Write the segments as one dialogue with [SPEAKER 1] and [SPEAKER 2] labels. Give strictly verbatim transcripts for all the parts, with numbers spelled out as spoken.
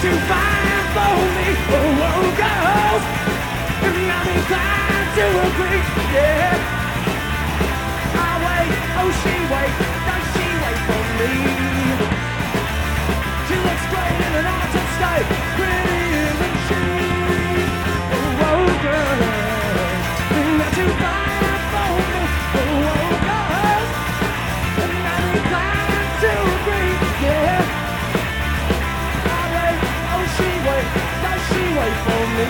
[SPEAKER 1] too fine for me. Oh, oh, girls, I'm inclined to agree, yeah. I wait, oh, she wait, does she wait for me? She looks great in an altered state, pretty, isn't she? Oh, oh, girls, not too fine for me. Oh, oh, girls, I'm inclined to agree, yeah. I wait, oh, she wait, does she wait for me?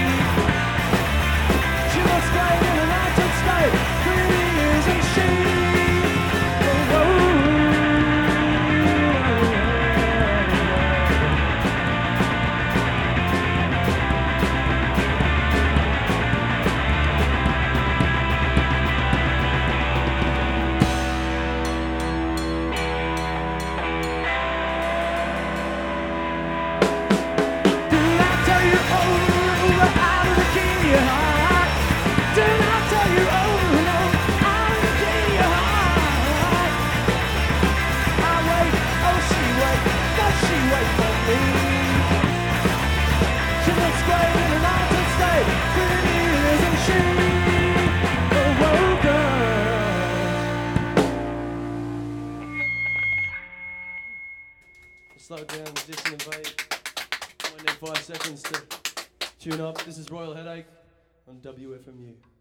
[SPEAKER 1] She looks great in an altered state, pretty, isn't she? Oh, oh. Didn't I tell you over and over out of the key? Heart? Didn't I tell you over and over out of the key? Heart? I wait, oh she wait, does she wait for me? She looks great in an altered state, pretty, isn't she? Oh, oh, girl. Slow it down, dissonant beat. Might need five seconds to tune up. This is Royal Headache on W F M U.